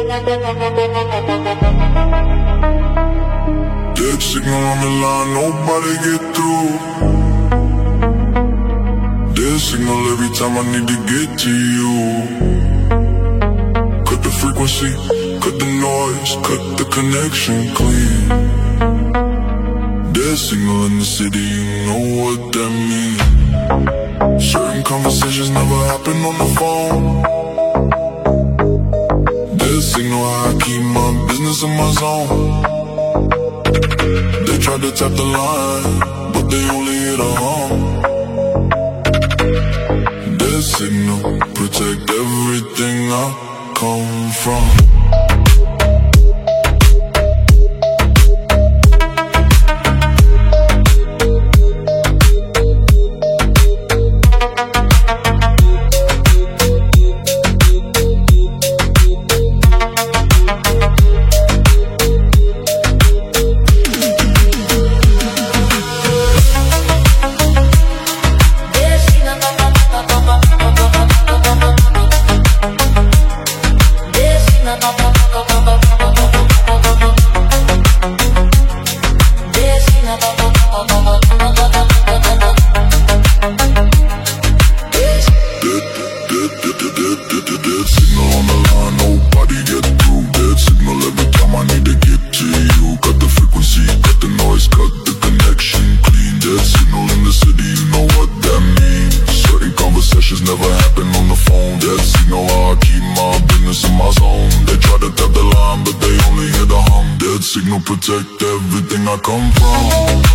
Dead signal on the line, nobody get through. Dead signal every time I need to get to you. Cut the frequency, cut the noise, cut the connection clean. Dead signal in the city, you know what that means. Certain conversations never happen on the phone. Dead signal, how I keep my business in my zone. They tried to tap the line, but they only hit a home. Dead signal, protect everything I come from. Never happen on the phone. Dead signal, how I keep my business in my zone. They try to tap the line, but they only hit a hum. Dead signal, protect everything I come from.